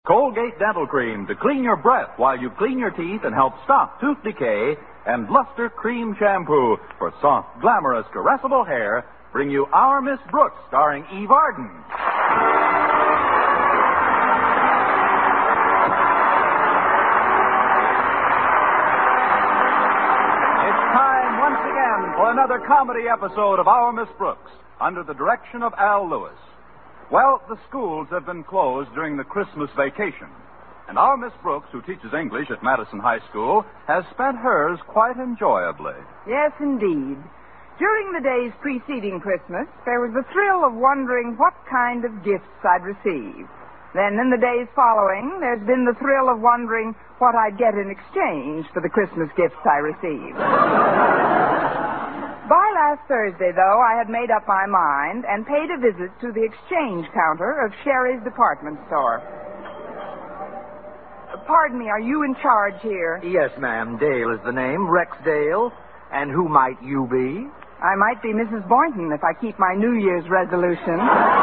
Colgate Dental Cream to clean your breath while you clean your teeth and help stop tooth decay. And Luster Cream Shampoo for soft, glamorous, caressable hair bring you Our Miss Brooks, starring Eve Arden. It's time once again for another comedy episode of Our Miss Brooks, under the direction of Al Lewis. Well, the schools have been closed during the Christmas vacation. And our Miss Brooks, who teaches English at Madison High School, has spent hers quite enjoyably. Yes, indeed. During the days preceding Christmas, there was the thrill of wondering what kind of gifts I'd receive. Then in the days following, there's been the thrill of wondering what I'd get in exchange for the Christmas gifts I received. By last Thursday, though, I had made up my mind and paid a visit to the exchange counter of Sherry's department store. Pardon me, are you in charge here? Yes, ma'am. Dale is the name, Rex Dale. And who might you be? I might be Mrs. Boynton if I keep my New Year's resolution.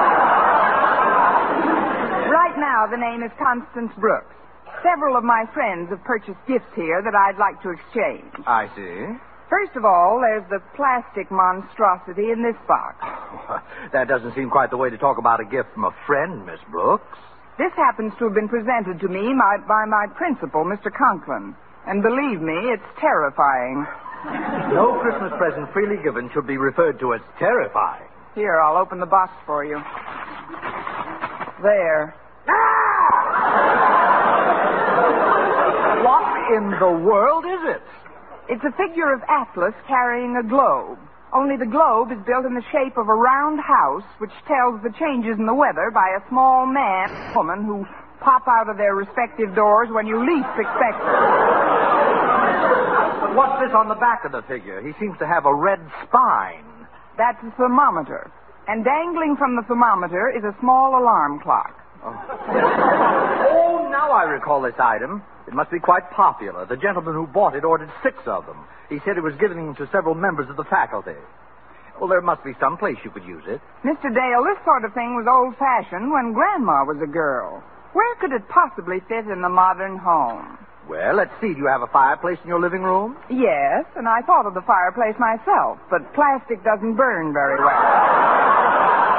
Right now, the name is Constance Brooks. Several of my friends have purchased gifts here that I'd like to exchange. I see. First of all, there's the plastic monstrosity in this box. That doesn't seem quite the way to talk about a gift from a friend, Miss Brooks. This happens to have been presented to me by my principal, Mr. Conklin. And believe me, it's terrifying. No Christmas present freely given should be referred to as terrifying. Here, I'll open the box for you. There. What in the world is it? It's a figure of Atlas carrying a globe. Only the globe is built in the shape of a round house, which tells the changes in the weather by a small man and woman who pop out of their respective doors when you least expect them. What's this on the back of the figure? He seems to have a red spine. That's a thermometer. And dangling from the thermometer is a small alarm clock. Oh, now I recall this item. It must be quite popular. The gentleman who bought it ordered 6 of them. He said he was giving them to several members of the faculty. Well, there must be some place you could use it. Mr. Dale, this sort of thing was old-fashioned when Grandma was a girl. Where could it possibly fit in the modern home? Well, let's see. Do you have a fireplace in your living room? Yes, and I thought of the fireplace myself, but plastic doesn't burn very well.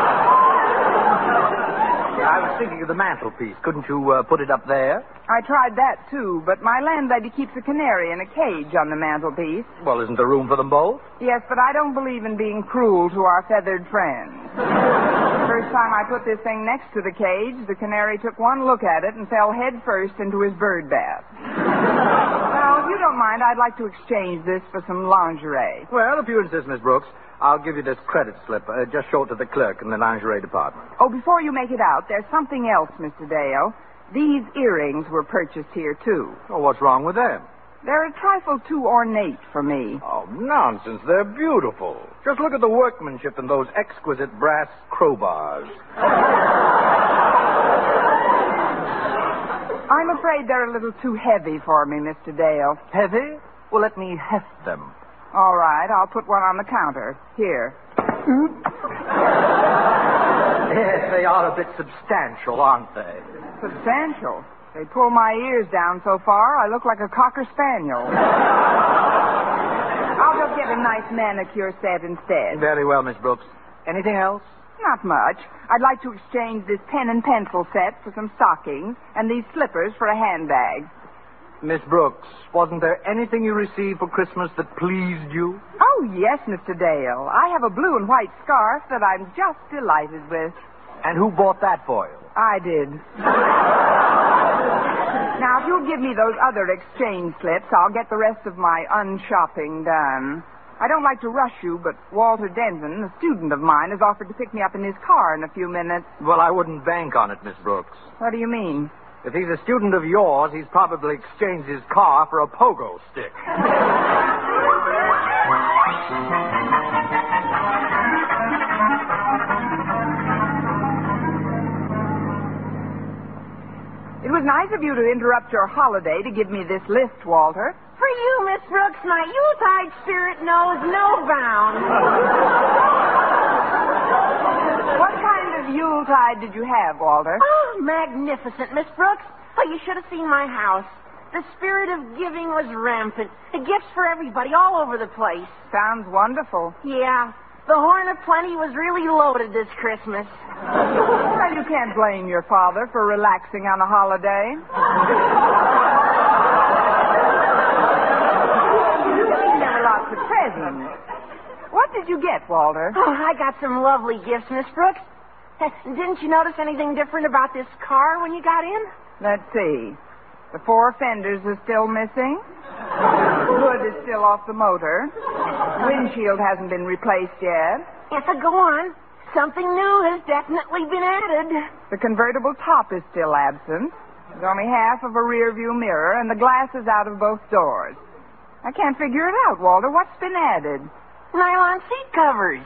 I was thinking of the mantelpiece. Couldn't you put it up there? I tried that, too, but my landlady keeps a canary in a cage on the mantelpiece. Well, isn't there room for them both? Yes, but I don't believe in being cruel to our feathered friends. The first time I put this thing next to the cage, the canary took one look at it and fell head first into his bird bath. Now, if you don't mind, I'd like to exchange this for some lingerie. Well, if you insist, Miss Brooks, I'll give you this credit slip. Just show it to the clerk in the lingerie department. Oh, before you make it out, there's something else, Mr. Dale. These earrings were purchased here, too. Oh, what's wrong with them? They're a trifle too ornate for me. Oh, nonsense. They're beautiful. Just look at the workmanship in those exquisite brass crowbars. I'm afraid they're a little too heavy for me, Mr. Dale. Heavy? Well, let me heft them. All right, I'll put one on the counter. Here. Yes, they are a bit substantial, aren't they? Substantial? They pull my ears down so far, I look like a Cocker Spaniel. I'll just get a nice manicure set instead. Very well, Miss Brooks. Anything else? Not much. I'd like to exchange this pen and pencil set for some stockings and these slippers for a handbag. Miss Brooks, wasn't there anything you received for Christmas that pleased you? Oh, yes, Mr. Dale. I have a blue and white scarf that I'm just delighted with. And who bought that for you? I did. Now, if you'll give me those other exchange slips, I'll get the rest of my unshopping done. I don't like to rush you, but Walter Denton, a student of mine, has offered to pick me up in his car in a few minutes. Well, I wouldn't bank on it, Miss Brooks. What do you mean? If he's a student of yours, he's probably exchanged his car for a pogo stick. It was nice of you to interrupt your holiday to give me this list, Walter. For you, Miss Brooks, my Yuletide spirit knows no bounds. What kind of Yuletide did you have, Walter? Oh, magnificent, Miss Brooks. Oh, you should have seen my house. The spirit of giving was rampant. The gifts for everybody all over the place. Sounds wonderful. Yeah. The Horn of Plenty was really loaded this Christmas. Well, you can't blame your father for relaxing on a holiday. There were lots of presents. What did you get, Walter? Oh, I got some lovely gifts, Miss Brooks. Didn't you notice anything different about this car when you got in? Let's see. The 4 fenders are still missing. The hood is still off the motor. Windshield hasn't been replaced yet. Yes, go on. Something new has definitely been added. The convertible top is still absent. There's only half of a rear view mirror, and the glass is out of both doors. I can't figure it out, Walter. What's been added? Nylon seat covers.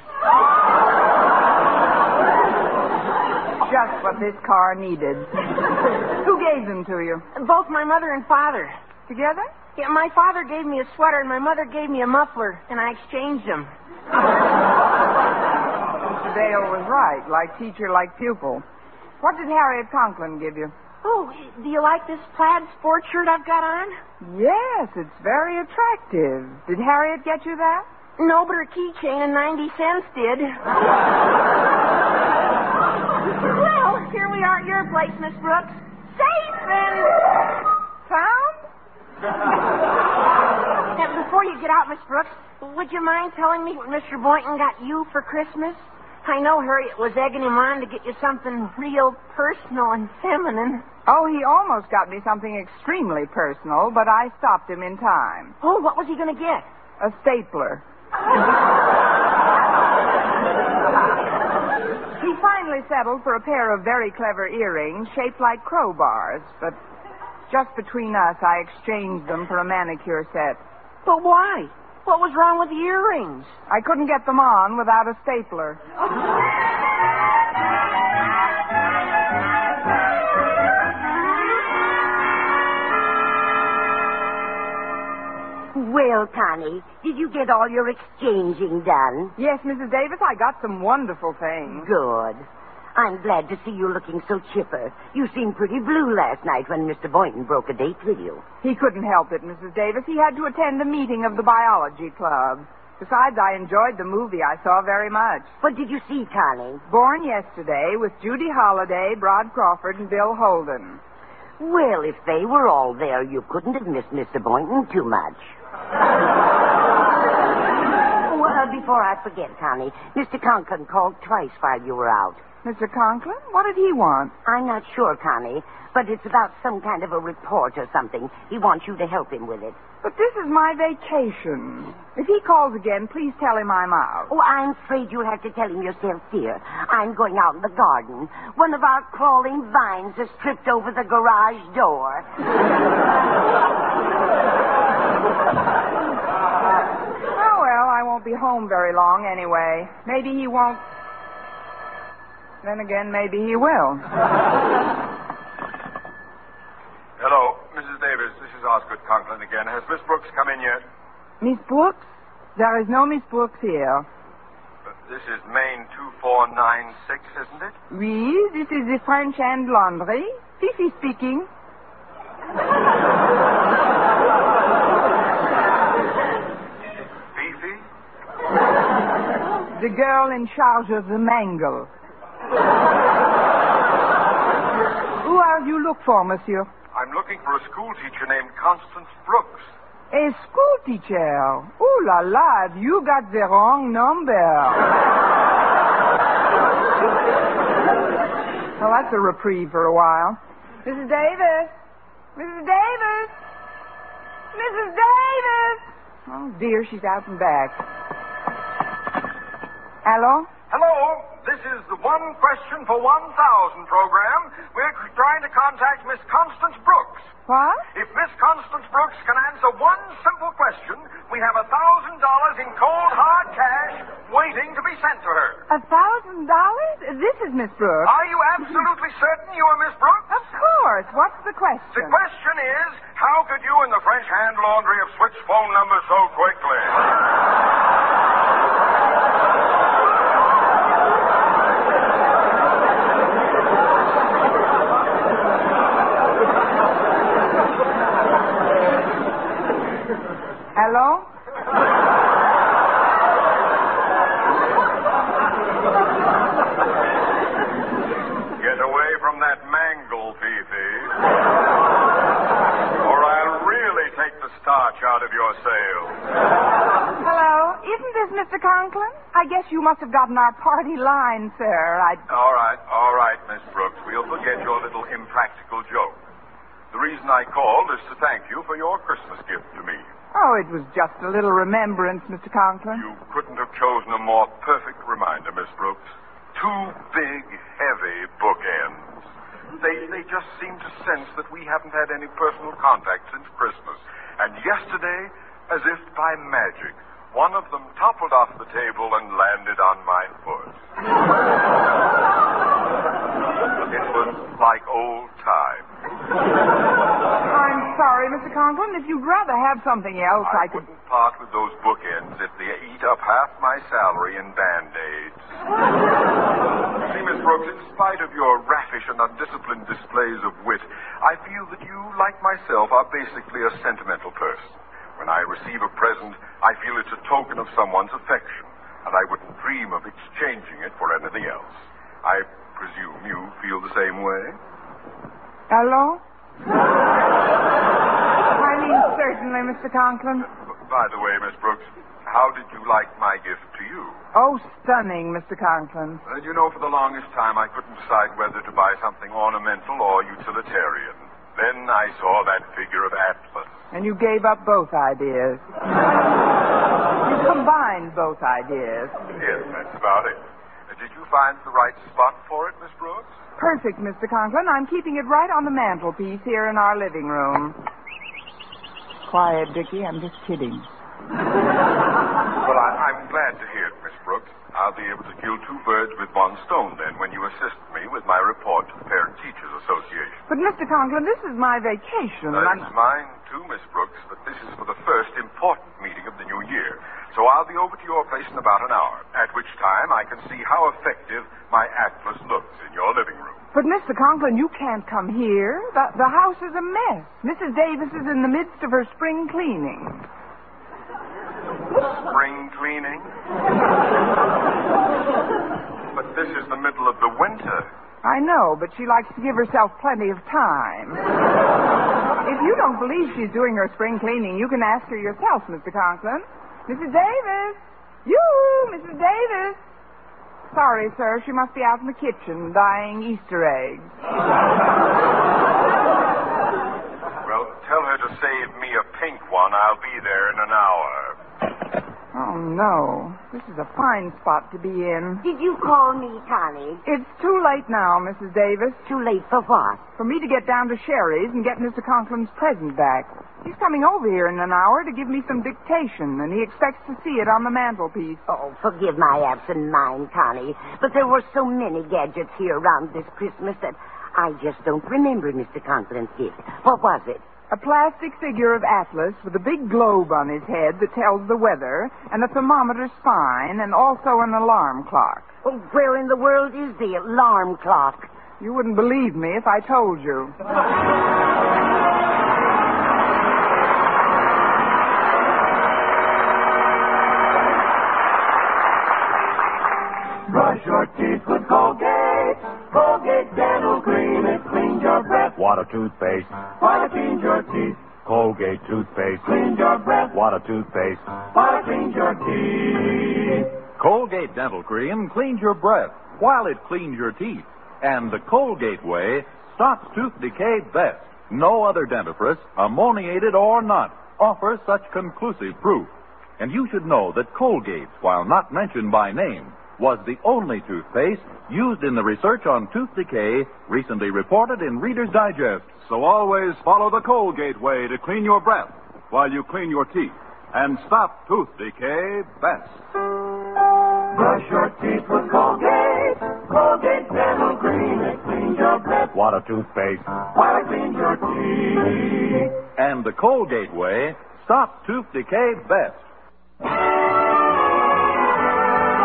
Just what this car needed. Who gave them to you? Both my mother and father. Together? Yeah, my father gave me a sweater and my mother gave me a muffler, and I exchanged them. Mr. Dale was right. Like teacher, like pupil. What did Harriet Conklin give you? Oh, do you like this plaid sport shirt I've got on? Yes, it's very attractive. Did Harriet get you that? No, but her keychain and 90 cents did. Well, here we are at your place, Miss Brooks. Safe and Found? And before you get out, Miss Brooks, would you mind telling me what Mr. Boynton got you for Christmas? I know Harriet was egging him on to get you something real personal and feminine. Oh, he almost got me something extremely personal, but I stopped him in time. Oh, what was he going to get? A stapler. He finally settled for a pair of very clever earrings shaped like crowbars, but just between us, I exchanged them for a manicure set. But why? What was wrong with the earrings? I couldn't get them on without a stapler. Well, Connie, did you get all your exchanging done? Yes, Mrs. Davis, I got some wonderful things. Good. I'm glad to see you looking so chipper. You seemed pretty blue last night when Mr. Boynton broke a date with you. He couldn't help it, Mrs. Davis. He had to attend a meeting of the biology club. Besides, I enjoyed the movie I saw very much. What did you see, Connie? Born Yesterday with Judy Holliday, Brod Crawford, and Bill Holden. Well, if they were all there, you couldn't have missed Mr. Boynton too much. Well, before I forget, Connie, Mr. Conklin called twice while you were out. Mr. Conklin? What did he want? I'm not sure, Connie, but it's about some kind of a report or something. He wants you to help him with it. But this is my vacation. If he calls again, please tell him I'm out. Oh, I'm afraid you'll have to tell him yourself, dear. I'm going out in the garden. One of our crawling vines has tripped over the garage door. Oh, well, I won't be home very long anyway. Maybe he won't. Then again, maybe he will. Hello, Mrs. Davis. This is Osgood Conklin again. Has Miss Brooks come in yet? Miss Brooks? There is no Miss Brooks here. This is Main 2496, isn't it? Oui, this is the French and Laundry. Fifi speaking. Fifi? The girl in charge of the mangle. Who are you look for, monsieur? I'm looking for a school teacher named Constance Brooks. A school teacher? Ooh la la, you got the wrong number. Well, that's a reprieve for a while. Mrs. Davis! Mrs. Davis! Mrs. Davis! Oh, dear, she's out and back. Hello? Hello, this is the One Question for 1,000 program. We're trying to contact Miss Constance Brooks. What? If Miss Constance Brooks can answer one simple question, we have $1,000 in cold, hard cash waiting to be sent to her. $1,000? This is Miss Brooks. Are you absolutely certain you are Miss Brooks? Of course. What's the The question? question is, how could you and the French hand laundry have switched phone numbers so quickly? Hello? Get away from that mangle, Fifi. Or I'll really take the starch out of your sails. Hello? Isn't this Mr. Conklin? I guess you must have gotten our party line, sir. All right, Miss Brooks. We'll forget your little impractical joke. The reason I called is to thank you for your Christmas gift to me. Oh, it was just a little remembrance, Mr. Conklin. You couldn't have chosen a more perfect reminder, Miss Brooks. 2 big, heavy bookends. They just seem to sense that we haven't had any personal contact since Christmas. And yesterday, as if by magic, one of them toppled off the table and landed on my foot. It was like old times. I'm sorry, Mr. Conklin. If you'd rather have something else, I could... wouldn't part with those bookends if they eat up half my salary in Band-Aids. See, Miss Brooks, in spite of your raffish and undisciplined displays of wit, I feel that you, like myself, are basically a sentimental person. When I receive a present, I feel it's a token of someone's affection, and I wouldn't dream of exchanging it for anything else. I presume you feel the same way? Hello? I mean, certainly, Mr. Conklin. By the way, Miss Brooks, how did you like my gift to you? Oh, stunning, Mr. Conklin. You know, for the longest time, I couldn't decide whether to buy something ornamental or utilitarian. Then I saw that figure of Atlas. And you gave up both ideas. You combined both ideas. Yes, that's about it. Did you find the right spot for it, Miss Brooks? Perfect, Mr. Conklin. I'm keeping it right on the mantelpiece here in our living room. Quiet, Dickie. I'm just kidding. Well, I'm glad to hear it, Miss Brooks. I'll be able to kill 2 birds with one stone, then, when you assist me with my report to the Parent Teachers Association. But, Mr. Conklin, this is my vacation. It's mine, too, Miss Brooks, but this is for the first important meeting of the new year. So I'll be over to your place in about an hour, at which time I can see how effective my Atlas looks in your living room. But, Mr. Conklin, you can't come here. The house is a mess. Mrs. Davis is in the midst of her spring cleaning. Spring cleaning? But this is the middle of the winter. I know, but she likes to give herself plenty of time. If you don't believe she's doing her spring cleaning, you can ask her yourself, Mr. Conklin. Mrs. Davis! Mrs. Davis! Sorry, sir. She must be out in the kitchen dyeing Easter eggs. Well, tell her to save me a pink one. I'll be there in an hour. Oh, no. This is a fine spot to be in. Did you call me, Connie? It's too late now, Mrs. Davis. Too late for what? For me to get down to Sherry's and get Mr. Conklin's present back. He's coming over here in an hour to give me some dictation, and he expects to see it on the mantelpiece. Oh, forgive my absent mind, Connie, but there were so many gadgets here around this Christmas that I just don't remember Mr. Conklin's gift. What was it? A plastic figure of Atlas with a big globe on his head that tells the weather, and a thermometer spine, and also an alarm clock. Oh, where in the world is the alarm clock? You wouldn't believe me if I told you. Brush your teeth with Colgate. Colgate Dental Cream. It cleans your breath. Water toothpaste. Water cleans your teeth. Colgate toothpaste. Cleans your breath. Water toothpaste. Water cleans your teeth. Colgate Dental Cream cleans your breath while it cleans your teeth. And the Colgate way stops tooth decay best. No other dentifrice, ammoniated or not, offers such conclusive proof. And you should know that Colgate, while not mentioned by name, was the only toothpaste used in the research on tooth decay recently reported in Reader's Digest. So always follow the Colgate way to clean your breath while you clean your teeth and stop tooth decay best. Brush your teeth with Colgate. Colgate Dental Cream. It cleans your breath. Water toothpaste. Water cleans your teeth. And the Colgate way stops tooth decay best.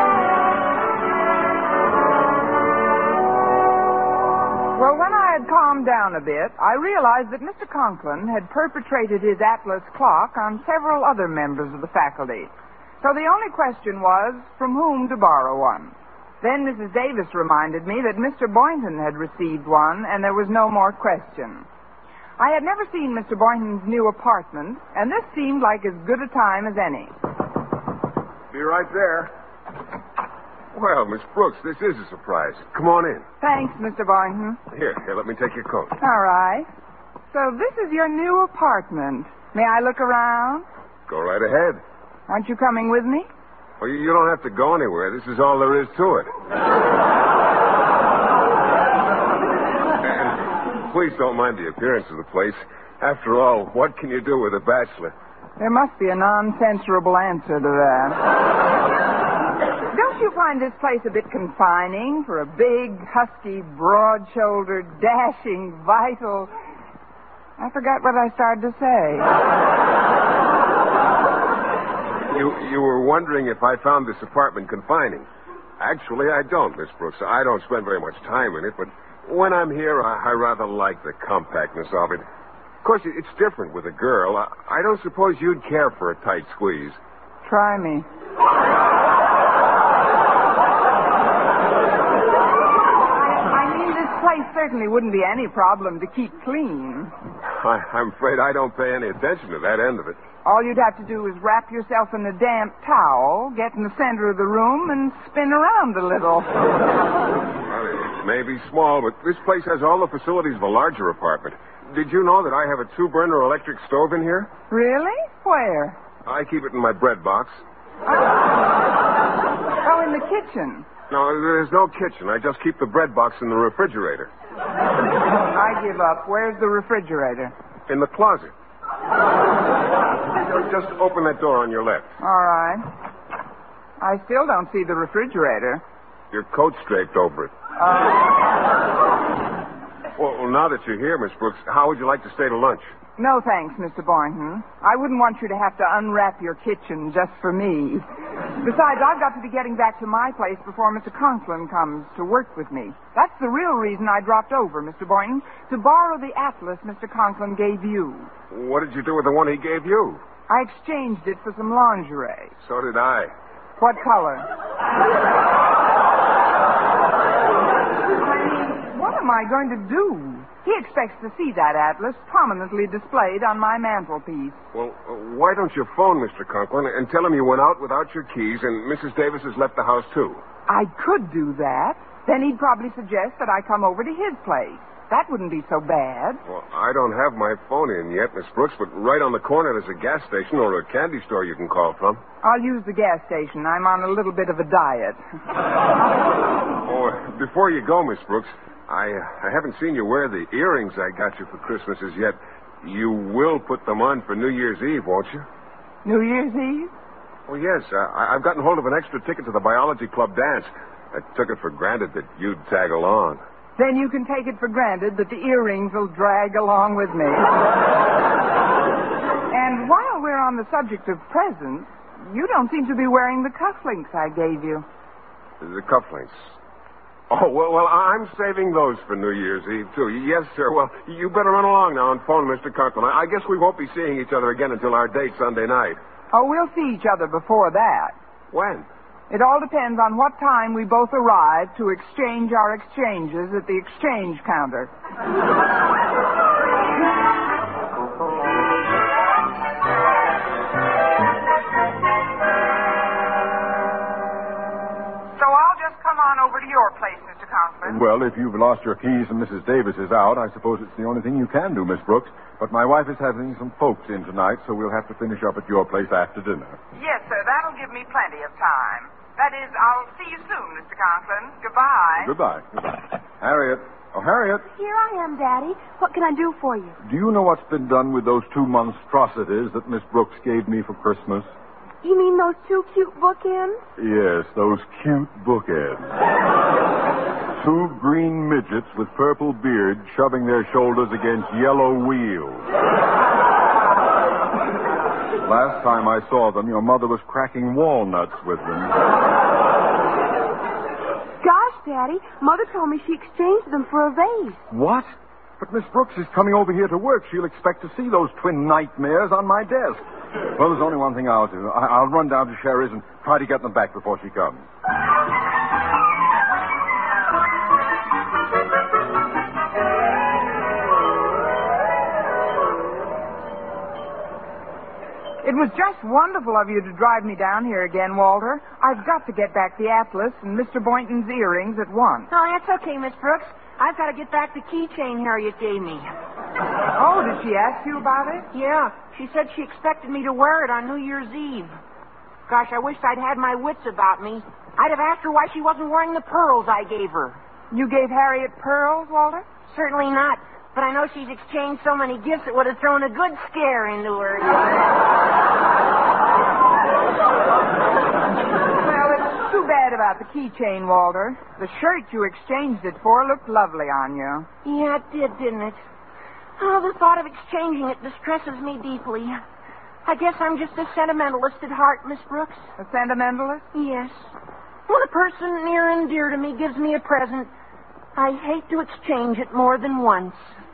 Well, when I had calmed calmed down a bit, I realized that Mr. Conklin had perpetrated his Atlas clock on several other members of the faculty. So the only question was, from whom to borrow one. Then Mrs. Davis reminded me that Mr. Boynton had received one, and there was no more question. I had never seen Mr. Boynton's new apartment, and this seemed like as good a time as any. Be right there. Well, Miss Brooks, this is a surprise. Come on in. Thanks, Mr. Boynton. Here, let me take your coat. All right. So this is your new apartment. May I look around? Go right ahead. Aren't you coming with me? Well, you don't have to go anywhere. This is all there is to it. And please don't mind the appearance of the place. After all, what can you do with a bachelor? There must be a non-censorable answer to that. Don't you find this place a bit confining for a big, husky, broad-shouldered, dashing, vital... I forgot what I started to say. You were wondering if I found this apartment confining. Actually, I don't, Miss Brooks. I don't spend very much time in it, but when I'm here, I rather like the compactness of it. Of course, it's different with a girl. I don't suppose you'd care for a tight squeeze. Try me. I mean, this place certainly wouldn't be any problem to keep clean. I'm afraid I don't pay any attention to that end of it. All you'd have to do is wrap yourself in a damp towel, get in the center of the room, and spin around a little. Well, it may be small, but this place has all the facilities of a larger apartment. Did you know that I have a 2-burner electric stove in here? Really? Where? I keep it in my bread box. Oh, in the kitchen. No, there's no kitchen. I just keep the bread box in the refrigerator. I give up. Where's the refrigerator? In the closet. Just open that door on your left. All right. I still don't see the refrigerator. Your coat's draped over it. Well, now that you're here, Miss Brooks, how would you like to stay to lunch? No, thanks, Mr. Boynton. I wouldn't want you to have to unwrap your kitchen just for me. Besides, I've got to be getting back to my place before Mr. Conklin comes to work with me. That's the real reason I dropped over, Mr. Boynton, to borrow the atlas Mr. Conklin gave you. What did you do with the one he gave you? I exchanged it for some lingerie. So did I. What color? I mean, what am I going to do? He expects to see that atlas prominently displayed on my mantelpiece. Well, why don't you phone Mr. Conklin and tell him you went out without your keys and Mrs. Davis has left the house, too? I could do that. Then he'd probably suggest that I come over to his place. That wouldn't be so bad. Well, I don't have my phone in yet, Miss Brooks, but right on the corner there's a gas station or a candy store you can call from. I'll use the gas station. I'm on a little bit of a diet. Oh, before you go, Miss Brooks, I haven't seen you wear the earrings I got you for Christmas as yet. You will put them on for New Year's Eve, won't you? New Year's Eve? Oh, yes. I've gotten hold of an extra ticket to the biology club dance. I took it for granted that you'd tag along. Then you can take it for granted that the earrings will drag along with me. And while we're on the subject of presents, you don't seem to be wearing the cufflinks I gave you. The cufflinks? Oh, well, I'm saving those for New Year's Eve, too. Yes, sir. Well, you better run along now and phone Mr. Conklin. I guess we won't be seeing each other again until our date Sunday night. Oh, we'll see each other before that. When? It all depends on what time we both arrive to exchange our exchanges at the exchange counter. So I'll just come on over to your place, Mr. Conklin. Well, if you've lost your keys and Mrs. Davis is out, I suppose it's the only thing you can do, Miss Brooks. But my wife is having some folks in tonight, so we'll have to finish up at your place after dinner. Yes, sir. That'll give me plenty of time. That is, I'll see you soon, Mr. Conklin. Goodbye. Goodbye. Harriet. Oh, Harriet. Here I am, Daddy. What can I do for you? Do you know what's been done with those 2 monstrosities that Miss Brooks gave me for Christmas? You mean those 2 cute bookends? Yes, those cute bookends. 2 green midgets with purple beards shoving their shoulders against yellow wheels. Last time I saw them, your mother was cracking walnuts with them. Gosh, Daddy, Mother told me she exchanged them for a vase. What? But Miss Brooks is coming over here to work. She'll expect to see those twin nightmares on my desk. Well, there's only one thing I'll do. I'll run down to Sherry's and try to get them back before she comes. It was just wonderful of you to drive me down here again, Walter. I've got to get back the atlas and Mr. Boynton's earrings at once. Oh, that's okay, Miss Brooks. I've got to get back the keychain Harriet gave me. Oh, did she ask you about it? Yeah, she said she expected me to wear it on New Year's Eve. Gosh, I wished I'd had my wits about me. I'd have asked her why she wasn't wearing the pearls I gave her. You gave Harriet pearls, Walter? Certainly not. But I know she's exchanged so many gifts it would have thrown a good scare into her. Well, it's too bad about the keychain, Walter. The shirt you exchanged it for looked lovely on you. Yeah, it did, didn't it? Oh, the thought of exchanging it distresses me deeply. I guess I'm just a sentimentalist at heart, Miss Brooks. A sentimentalist? Yes. When a person near and dear to me gives me a present, I hate to exchange it more than once.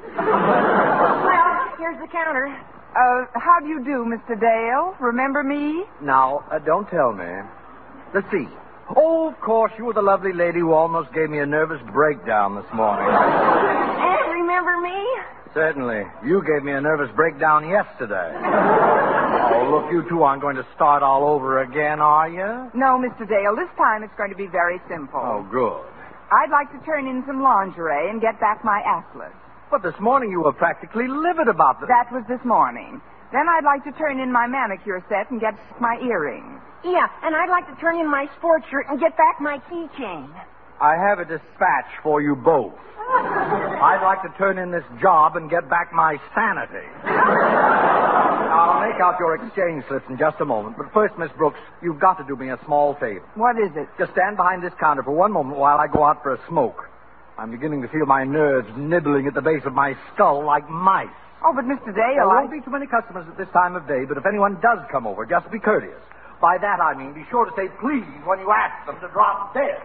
Well, here's the counter. How do you do, Mr. Dale? Remember me? Now, don't tell me. Let's see. Oh, of course, you were the lovely lady who almost gave me a nervous breakdown this morning. And remember me? Certainly. You gave me a nervous breakdown yesterday. Oh, look, you two aren't going to start all over again, are you? No, Mr. Dale. This time it's going to be very simple. Oh, good. I'd like to turn in some lingerie and get back my atlas. But this morning you were practically livid about this. That was this morning. Then I'd like to turn in my manicure set and get my earrings. Yeah, and I'd like to turn in my sports shirt and get back my keychain. I have a dispatch for you both. I'd like to turn in this job and get back my sanity. I'll make out your exchange slips in just a moment. But first, Miss Brooks, you've got to do me a small favor. What is it? Just stand behind this counter for one moment while I go out for a smoke. I'm beginning to feel my nerves nibbling at the base of my skull like mice. Oh, but Mr. Dale, There won't be too many customers at this time of day, but if anyone does come over, just be courteous. By that I mean be sure to say please when you ask them to drop dead.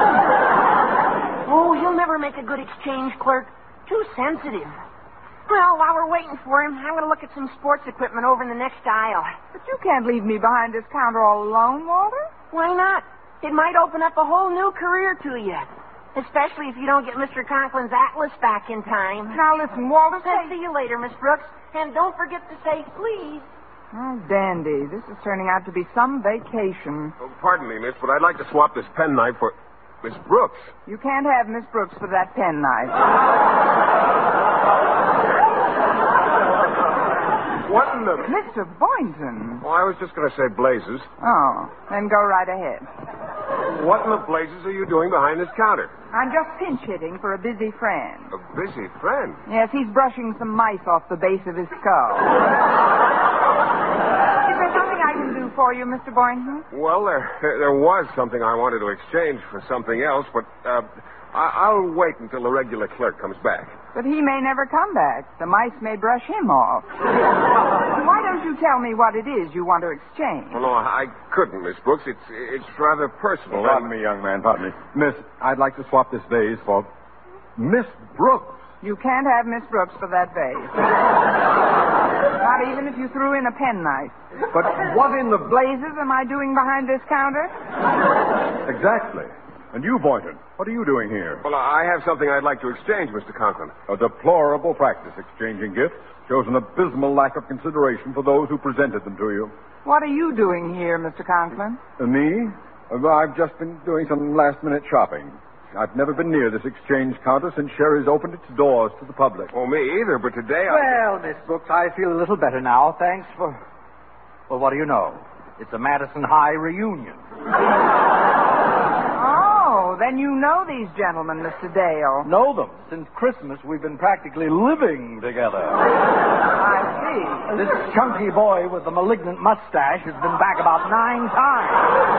Oh, he'll never make a good exchange clerk. Too sensitive. Well, while we're waiting for him, I'm going to look at some sports equipment over in the next aisle. But you can't leave me behind this counter all alone, Walter. Why not? It might open up a whole new career to you. Especially if you don't get Mr. Conklin's atlas back in time. Now listen, Walter, I'll see you later, Miss Brooks. And don't forget to say please. Oh, dandy. This is turning out to be some vacation. Oh, pardon me, miss, but I'd like to swap this penknife for Miss Brooks. You can't have Miss Brooks for that penknife. What in the... Mr. Boynton. Oh, I was just going to say blazes. Oh, then go right ahead. What in the blazes are you doing behind this counter? I'm just pinch hitting for a busy friend. A busy friend? Yes, he's brushing some mice off the base of his skull. Is there something I can do for you, Mr. Boynton? Well, there was something I wanted to exchange for something else, but I'll wait until the regular clerk comes back. But he may never come back. The mice may brush him off. Why don't you tell me what it is you want to exchange? Well, no, I couldn't, Miss Brooks. It's rather personal. Pardon me, young man, pardon me. Miss, I'd like to swap this vase for Miss Brooks. You can't have Miss Brooks for that vase. Not even if you threw in a penknife. But what in the... blazes am I doing behind this counter? Exactly. And you, Boynton, what are you doing here? Well, I have something I'd like to exchange, Mr. Conklin. A deplorable practice, exchanging gifts. Shows an abysmal lack of consideration for those who presented them to you. What are you doing here, Mr. Conklin? Me? I've just been doing some last-minute shopping. I've never been near this exchange counter since Sherry's opened its doors to the public. Oh, me either, but today Well, Miss Brooks, I feel a little better now. Thanks for... Well, what do you know? It's a Madison High reunion. Oh, then you know these gentlemen, Mr. Dale. Know them. Since Christmas, we've been practically living together. I see. This chunky boy with the malignant mustache has been back about 9 times.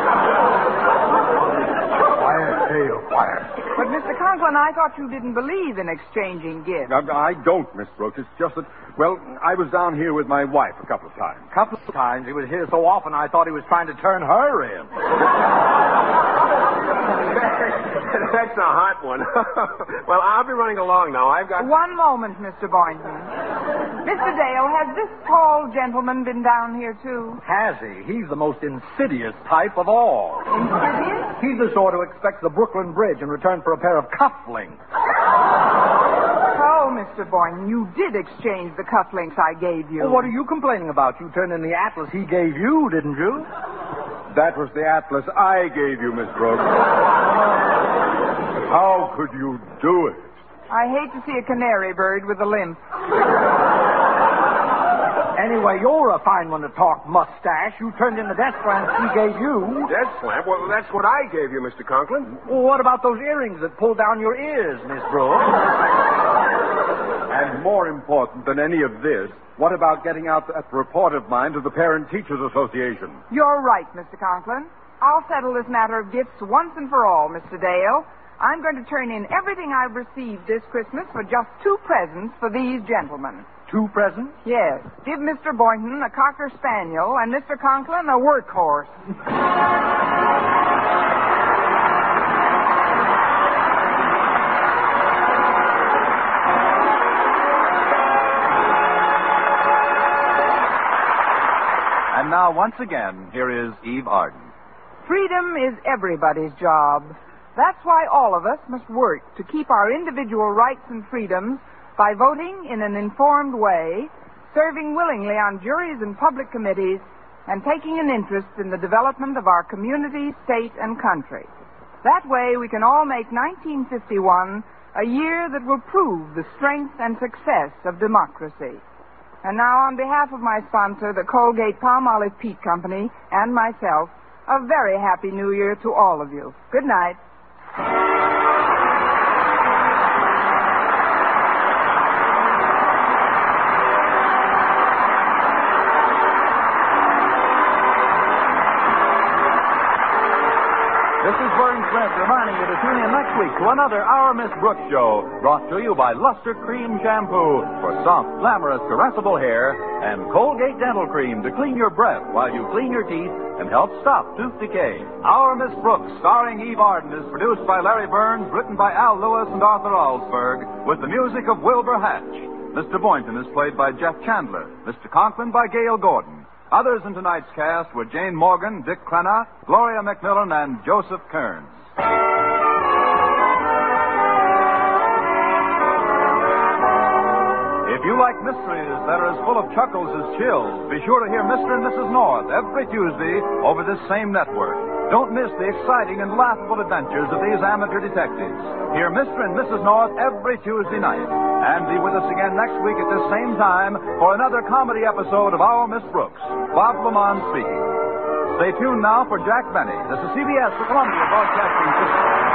Quiet, Dale, quiet. But, Mr. Conklin, I thought you didn't believe in exchanging gifts. I don't, Miss Brooks. It's just that, well, I was down here with my wife a couple of times. Couple of times. He was here so often I thought he was trying to turn her in. That's a hot one. Well, I'll be running along now. I've got... One moment, Mr. Boynton. Mr. Dale, has this tall gentleman been down here, too? Has he? He's the most insidious type of all. Insidious? He's the sort who expects the Brooklyn Bridge in return for a pair of cufflinks. Oh, Mr. Boynton, you did exchange the cufflinks I gave you. Well, what are you complaining about? You turned in the atlas he gave you, didn't you? That was the atlas I gave you, Miss Brooks. How could you do it? I hate to see a canary bird with a limp. Anyway, you're a fine one to talk, mustache. You turned in the desk lamp he gave you. Desk lamp? Well, that's what I gave you, Mr. Conklin. Well, what about those earrings that pulled down your ears, Miss Brooks? And more important than any of this, what about getting out that report of mine to the Parent Teachers Association? You're right, Mr. Conklin. I'll settle this matter of gifts once and for all, Mr. Dale. I'm going to turn in everything I've received this Christmas for just 2 presents for these gentlemen. 2 presents? Yes. Give Mr. Boynton a Cocker Spaniel and Mr. Conklin a workhorse. And now, once again, here is Eve Arden. Freedom is everybody's job. That's why all of us must work to keep our individual rights and freedoms by voting in an informed way, serving willingly on juries and public committees, and taking an interest in the development of our community, state, and country. That way, we can all make 1951 a year that will prove the strength and success of democracy. And now, on behalf of my sponsor, the Colgate Palmolive Peat Company, and myself, a very happy New Year to all of you. Good night. This is Vern Smith reminding you to tune in next week to another Our Miss Brooks show, brought to you by Luster Cream Shampoo for soft, glamorous, caressable hair, and Colgate Dental Cream to clean your breath while you clean your teeth and help stop tooth decay. Our Miss Brooks, starring Eve Arden, is produced by Larry Burns, written by Al Lewis and Arthur Alsberg, with the music of Wilbur Hatch. Mr. Boynton is played by Jeff Chandler, Mr. Conklin by Gail Gordon. Others in tonight's cast were Jane Morgan, Dick Crenna, Gloria McMillan, and Joseph Kearns. If you like mysteries that are as full of chuckles as chills, be sure to hear Mr. and Mrs. North every Tuesday over this same network. Don't miss the exciting and laughable adventures of these amateur detectives. Hear Mr. and Mrs. North every Tuesday night. And be with us again next week at this same time for another comedy episode of Our Miss Brooks. Bob Lamont speaking. Stay tuned now for Jack Benny. This is CBS, the Columbia Broadcasting System.